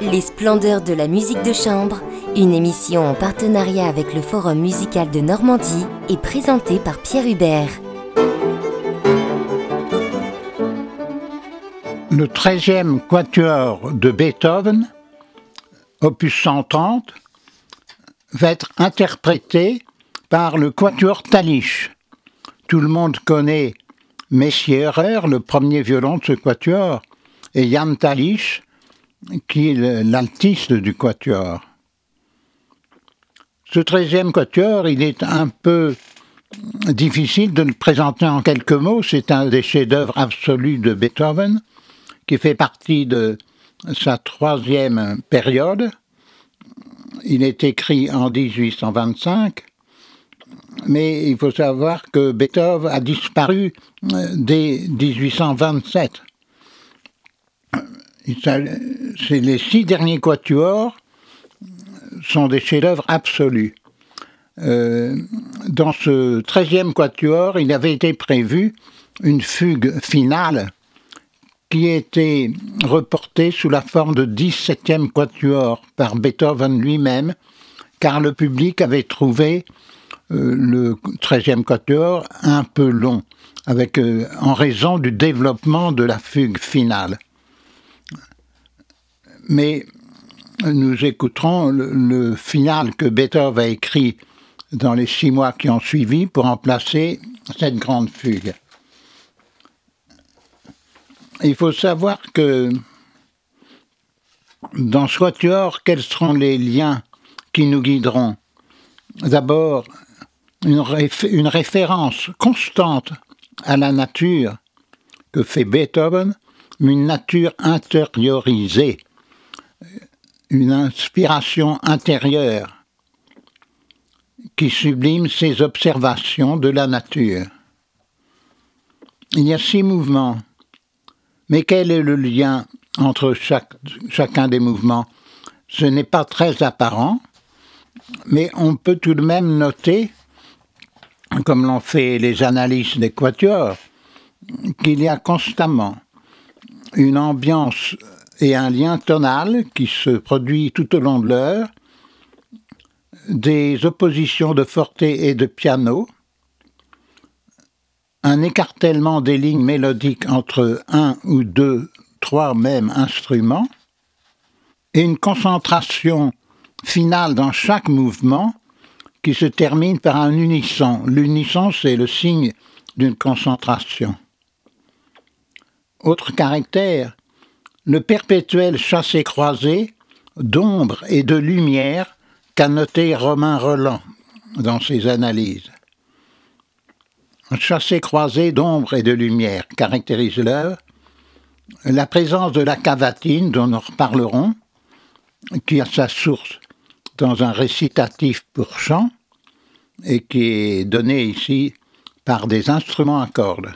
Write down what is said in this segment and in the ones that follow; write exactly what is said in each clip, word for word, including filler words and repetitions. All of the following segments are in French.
Les splendeurs de la musique de chambre, une émission en partenariat avec le Forum musical de Normandie est présentée par Pierre Hubert. Le treizième quatuor de Beethoven, opus cent trente, va être interprété par le quatuor Talich. Tout le monde connaît Messiérer, le premier violon de ce quatuor, et Jan Talich, qui est l'altiste du quatuor. Ce treizième quatuor, il est un peu difficile de le présenter en quelques mots. C'est un des chefs-d'œuvre absolus de Beethoven, qui fait partie de sa troisième période. Il est écrit en dix-huit cent vingt-cinq, mais il faut savoir que Beethoven a disparu dès dix-huit cent vingt-sept. C'est les six derniers quatuors sont des chefs-d'œuvre absolus. Euh, dans ce treizième quatuor, il avait été prévu une fugue finale qui était reportée sous la forme de dix-septième quatuor par Beethoven lui-même, car le public avait trouvé euh, le treizième quatuor un peu long, avec, euh, en raison du développement de la fugue finale. Mais nous écouterons le, le final que Beethoven a écrit dans les six mois qui ont suivi pour remplacer cette grande fugue. Il faut savoir que dans ce quatuor, quels seront les liens qui nous guideront? D'abord, une, réf- une référence constante à la nature que fait Beethoven, une nature intériorisée, une inspiration intérieure qui sublime ses observations de la nature. Il y a six mouvements, mais quel est le lien entre chaque, chacun des mouvements? Ce n'est pas très apparent, mais on peut tout de même noter, comme l'ont fait les analystes des quatuors, qu'il y a constamment une ambiance et un lien tonal qui se produit tout au long de l'heure, des oppositions de forte et de piano, un écartèlement des lignes mélodiques entre un ou deux, trois mêmes instruments, et une concentration finale dans chaque mouvement qui se termine par un unisson. L'unisson, c'est le signe d'une concentration. Autre caractère, le perpétuel chassé-croisé d'ombre et de lumière qu'a noté Romain Rolland dans ses analyses. Un chassé-croisé d'ombre et de lumière caractérise l'œuvre. La présence de la cavatine, dont nous reparlerons, qui a sa source dans un récitatif pour chant et qui est donné ici par des instruments à cordes.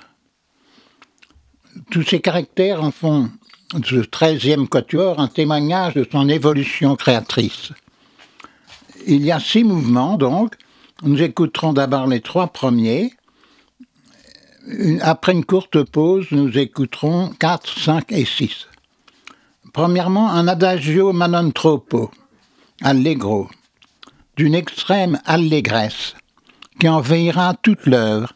Tous ces caractères en font ce treizième quatuor un témoignage de son évolution créatrice. Il y a six mouvements, donc. Nous écouterons d'abord les trois premiers. Après une courte pause, nous écouterons quatre, cinq et six. Premièrement, un adagio ma non troppo, allegro, d'une extrême allégresse, qui envahira toute l'œuvre.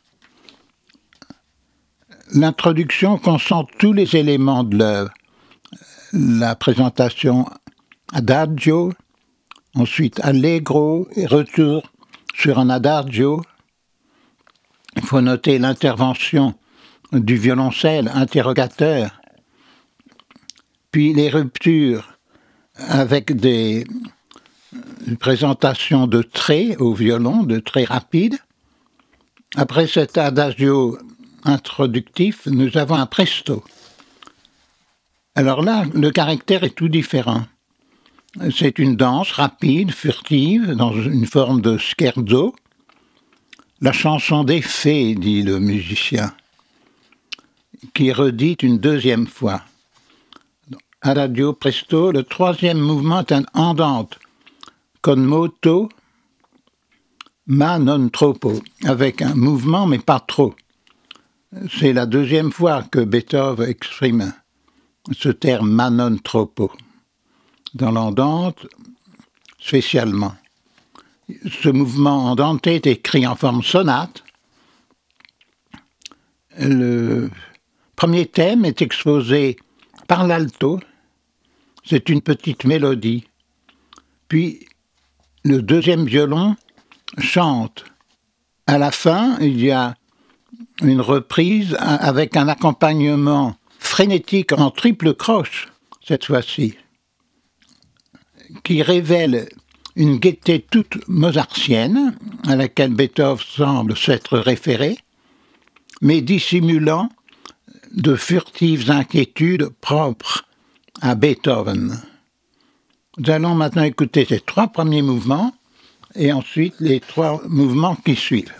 L'introduction concentre tous les éléments de l'œuvre. La présentation adagio, ensuite allegro, et retour sur un adagio. Il faut noter l'intervention du violoncelle interrogateur, puis les ruptures avec des présentations de traits au violon, de traits rapides. Après cet adagio introductif, nous avons un presto. Alors là, le caractère est tout différent. C'est une danse rapide, furtive, dans une forme de scherzo. La chanson des fées, dit le musicien, qui redit une deuxième fois. Adagio presto, le troisième mouvement est un andante, con moto, ma non troppo, avec un mouvement mais pas trop. C'est la deuxième fois que Beethoven exprime ce terme ma non troppo. dans l'andante spécialement. Ce mouvement andante est écrit en forme sonate. Le premier thème est exposé par l'alto, c'est une petite mélodie. Puis le deuxième violon chante. À la fin, il y a une reprise avec un accompagnement frénétique en triple croche, cette fois-ci, qui révèle une gaieté toute mozartienne, à laquelle Beethoven semble s'être référé, mais dissimulant de furtives inquiétudes propres à Beethoven. Nous allons maintenant écouter ces trois premiers mouvements et ensuite les trois mouvements qui suivent.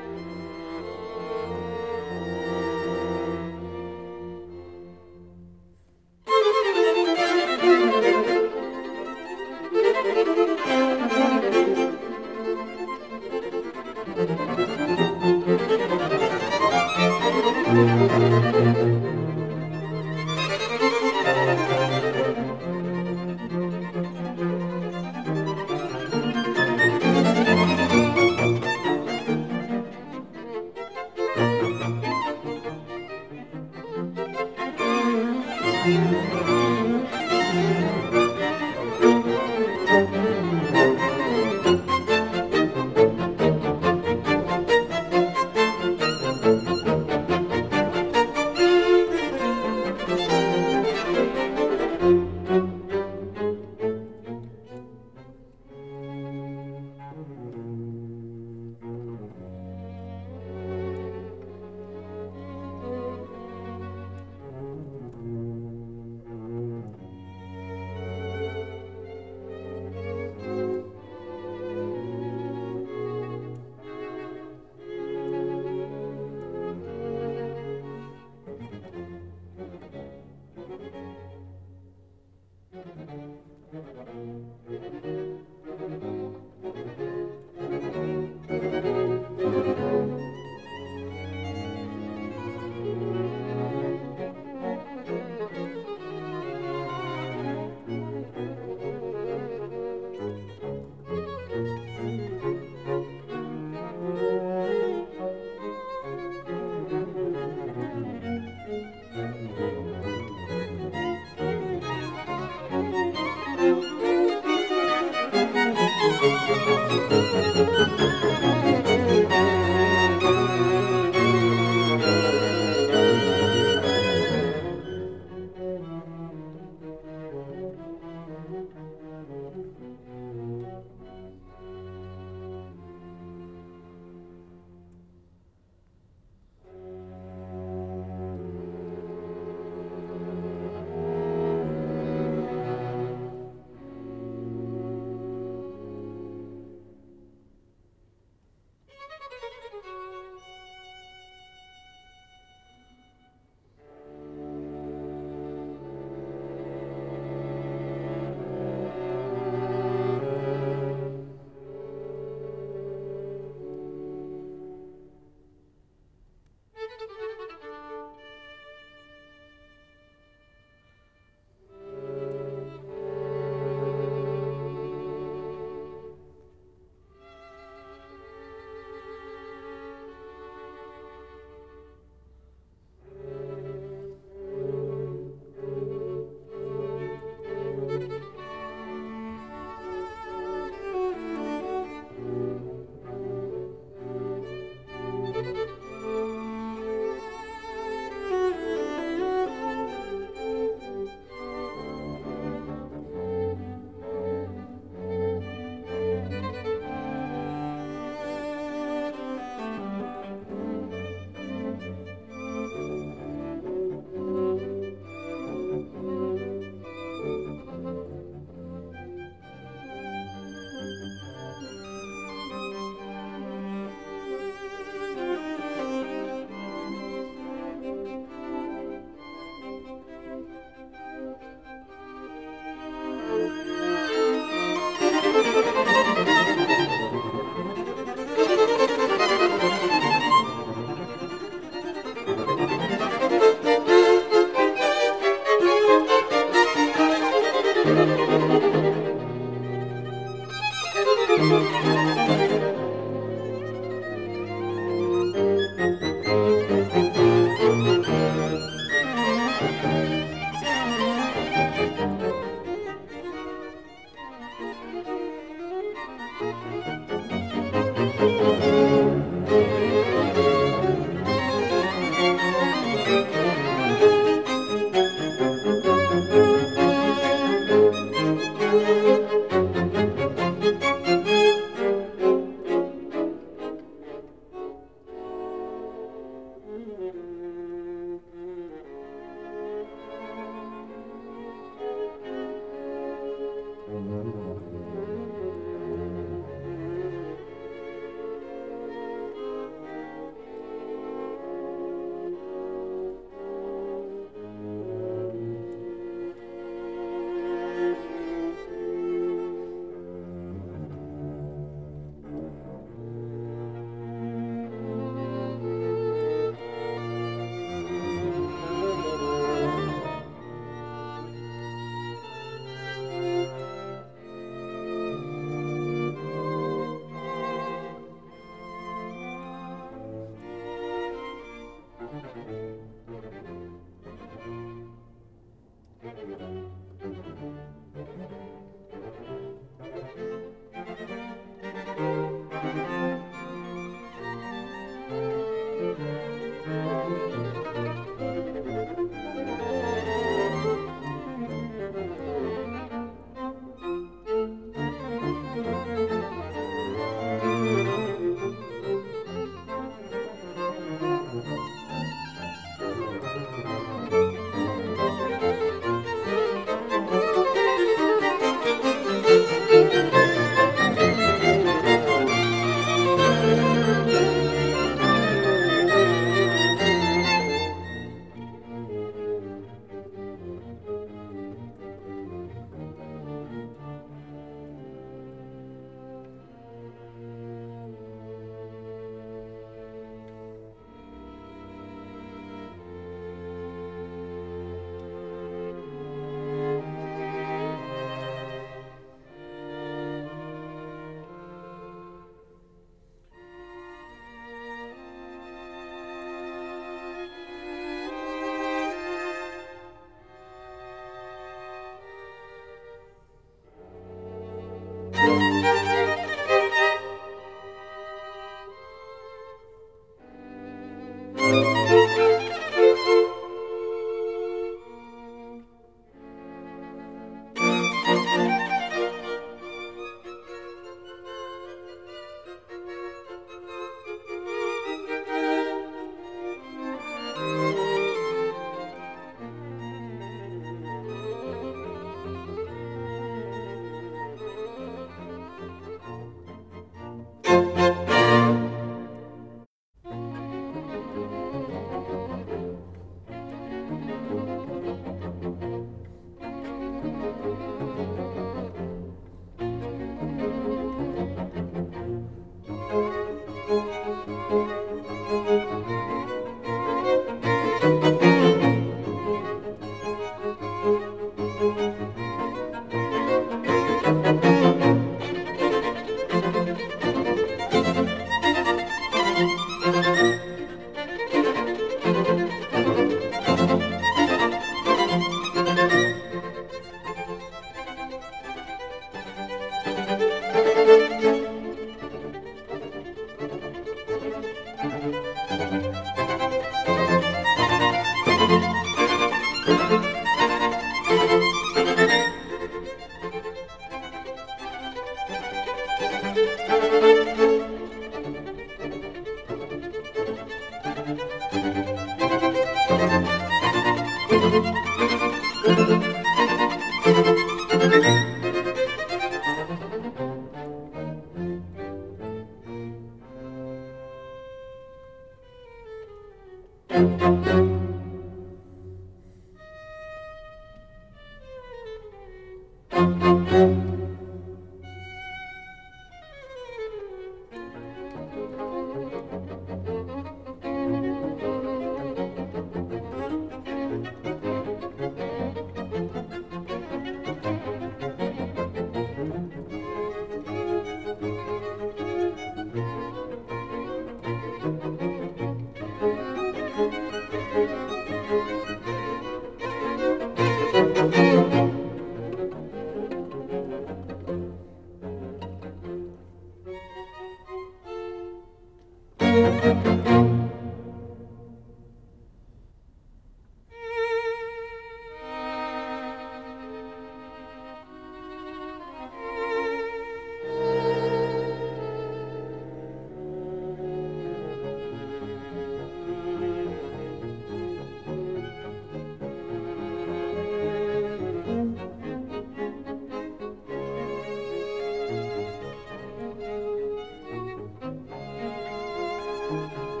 Thank you.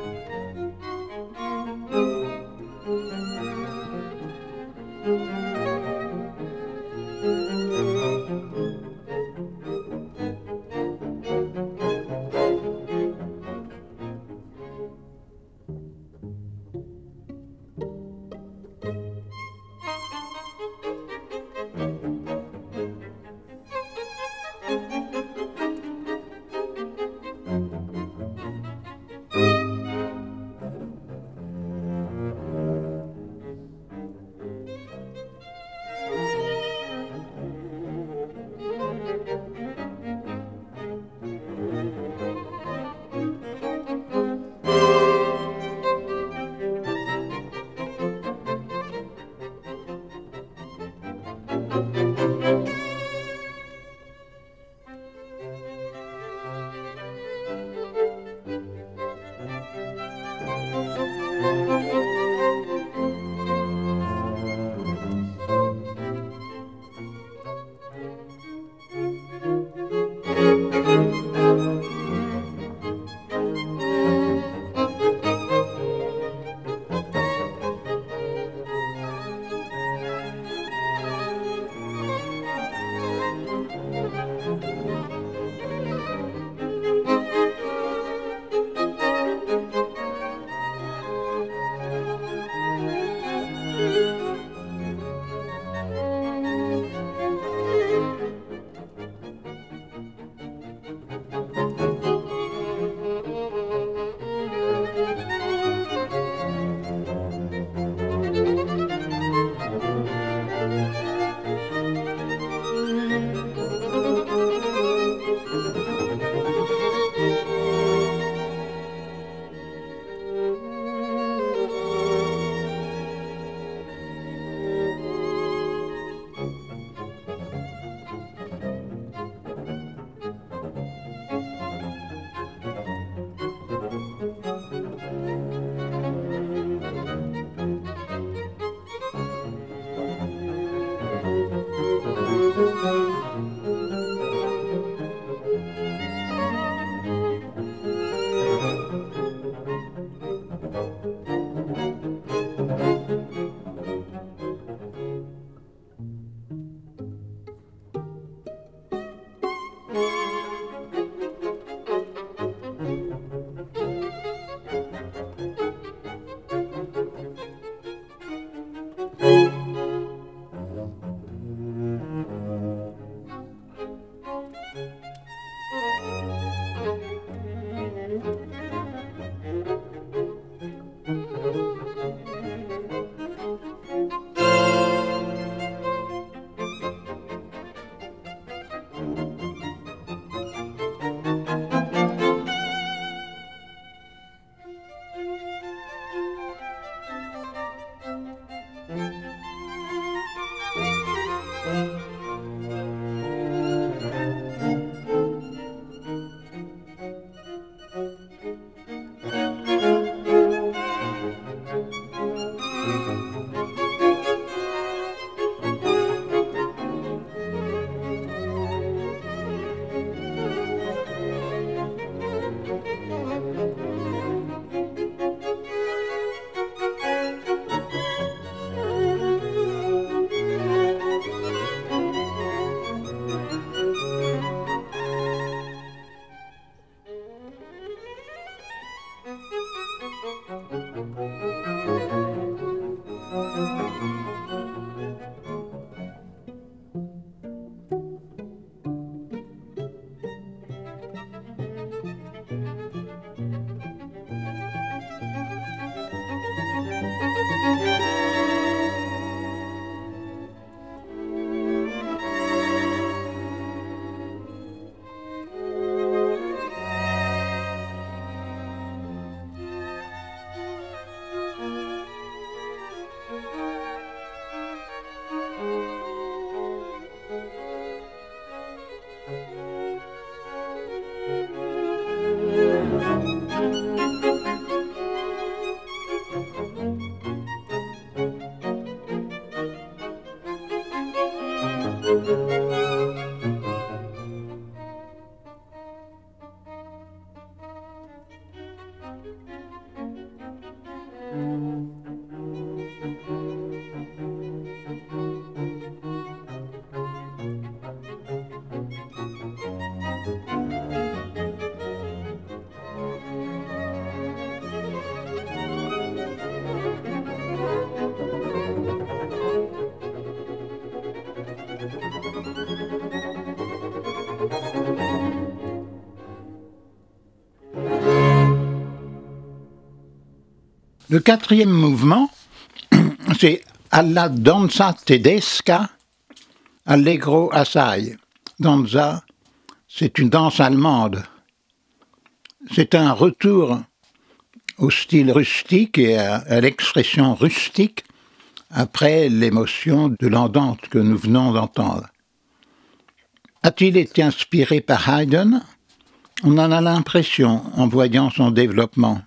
Le quatrième mouvement, c'est alla danza tedesca allegro assai. Danza, c'est une danse allemande. C'est un retour au style rustique et à, à l'expression rustique après l'émotion de l'andante que nous venons d'entendre. A-t-il été inspiré par Haydn? On en a l'impression en voyant son développement.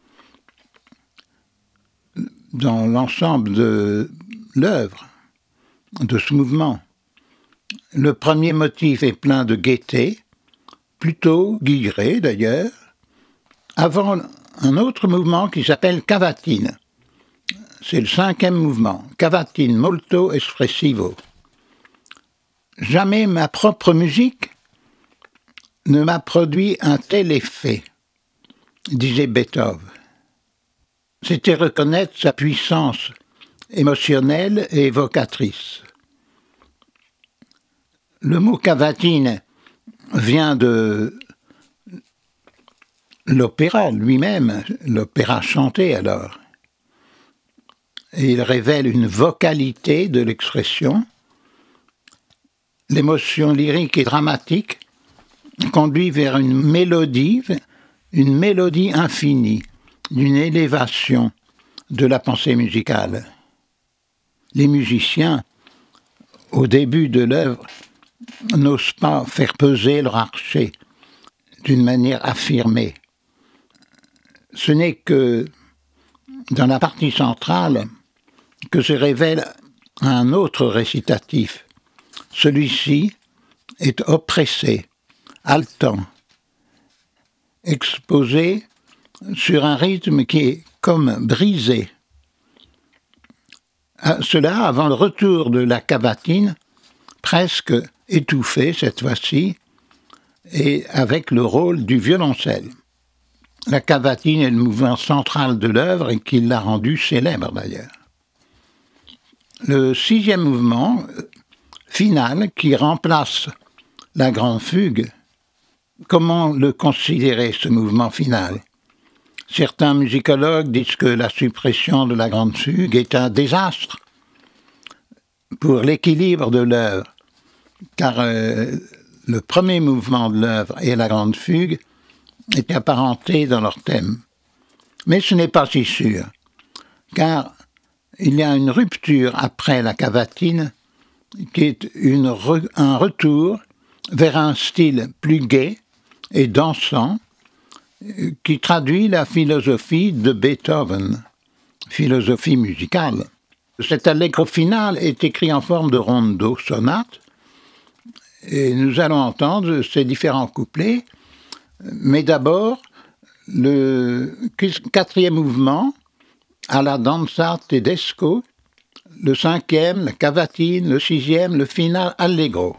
Dans l'ensemble de l'œuvre, de ce mouvement. Le premier motif est plein de gaieté, plutôt guilleret d'ailleurs, avant un autre mouvement qui s'appelle cavatine. C'est le cinquième mouvement, cavatine molto espressivo. Jamais ma propre musique ne m'a produit un tel effet, disait Beethoven. C'était reconnaître sa puissance émotionnelle et évocatrice. Le mot cavatine vient de l'opéra lui-même, l'opéra chanté alors. Et il révèle une vocalité de l'expression. L'émotion lyrique et dramatique conduit vers une mélodie, une mélodie infinie, d'une élévation de la pensée musicale. Les musiciens, au début de l'œuvre, n'osent pas faire peser leur archet d'une manière affirmée. Ce n'est que dans la partie centrale que se révèle un autre récitatif. Celui-ci est oppressé, haletant, exposé sur un rythme qui est comme brisé. Cela avant le retour de la cavatine, presque étouffée cette fois-ci, et avec le rôle du violoncelle. La cavatine est le mouvement central de l'œuvre et qui l'a rendu célèbre d'ailleurs. Le sixième mouvement, final, qui remplace la grande fugue, comment le considérer ce mouvement final ? Certains musicologues disent que la suppression de la grande fugue est un désastre pour l'équilibre de l'œuvre, car euh, le premier mouvement de l'œuvre et la grande fugue étaient apparentés dans leur thème. Mais ce n'est pas si sûr, car il y a une rupture après la cavatine qui est une re- un retour vers un style plus gai et dansant qui traduit la philosophie de Beethoven, philosophie musicale. Cet allegro final est écrit en forme de rondo sonate et nous allons entendre ces différents couplets, mais d'abord le quatrième mouvement alla danza tedesco, le cinquième, la cavatine, le sixième, le final allegro.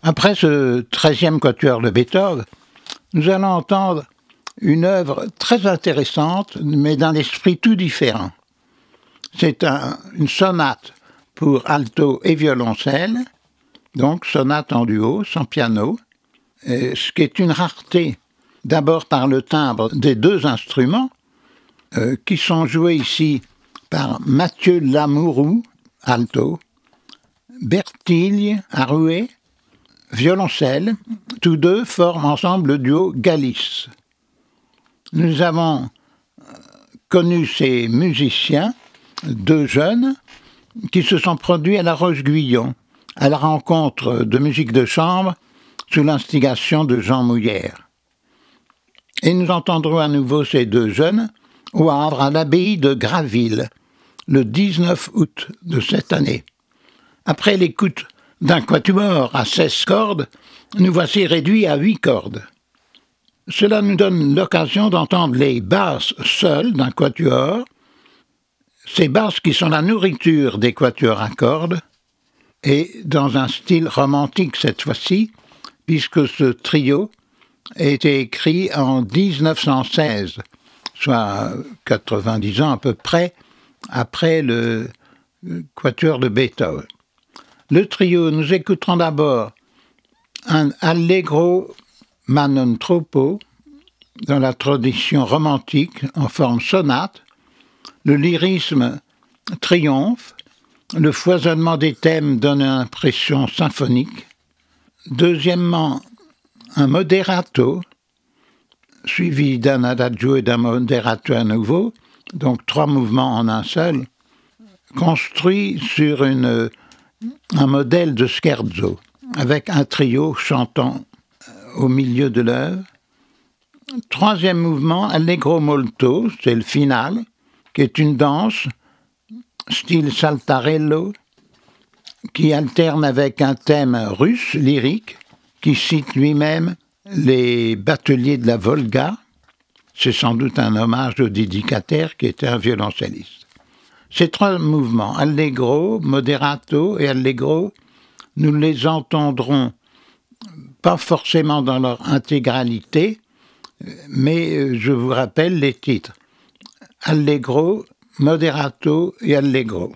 Après ce treizième quatuor de Beethoven, nous allons entendre une œuvre très intéressante, mais d'un esprit tout différent. C'est un, une sonate pour alto et violoncelle, donc sonate en duo, sans piano, et ce qui est une rareté, d'abord par le timbre des deux instruments, euh, qui sont joués ici par Mathieu Lamourou, alto, Bertille Arouet, violoncelle, tous deux forment ensemble le duo Galice. Nous avons connu ces musiciens, deux jeunes, qui se sont produits à La Roche-Guyon, à la rencontre de musique de chambre sous l'instigation de Jean Mouillère. Et nous entendrons à nouveau ces deux jeunes au Havre, à l'abbaye de Graville, le dix-neuf août de cette année. Après l'écoute d'un quatuor à seize cordes, nous voici réduits à huit cordes. Cela nous donne l'occasion d'entendre les basses seules d'un quatuor, ces basses qui sont la nourriture des quatuors à cordes, et dans un style romantique cette fois-ci, puisque ce trio a été écrit en dix-neuf cent seize, soit quatre-vingt-dix ans à peu près après le quatuor de Beethoven. Le trio, nous écouterons d'abord un Allegro ma non troppo dans la tradition romantique en forme sonate. Le lyrisme triomphe, le foisonnement des thèmes donne une impression symphonique. Deuxièmement, un moderato, suivi d'un adagio et d'un moderato à nouveau, donc trois mouvements en un seul, construit sur une, un modèle de scherzo, avec un trio chantant au milieu de l'œuvre. Troisième mouvement, Allegro molto, c'est le final, qui est une danse, style saltarello, qui alterne avec un thème russe, lyrique, qui cite lui-même les bateliers de la Volga. C'est sans doute un hommage au dédicataire qui était un violoncelliste. Ces trois mouvements, Allegro, Moderato et Allegro, nous les entendrons pas forcément dans leur intégralité, mais je vous rappelle les titres. Allegro, Moderato et Allegro.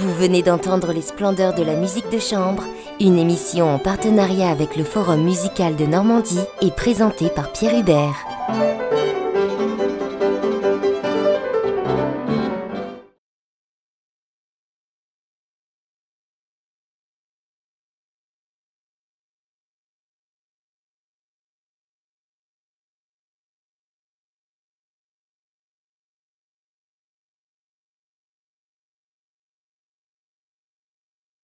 Vous venez d'entendre les splendeurs de la musique de chambre, une émission en partenariat avec le Forum musical de Normandie et présentée par Pierre Hubert.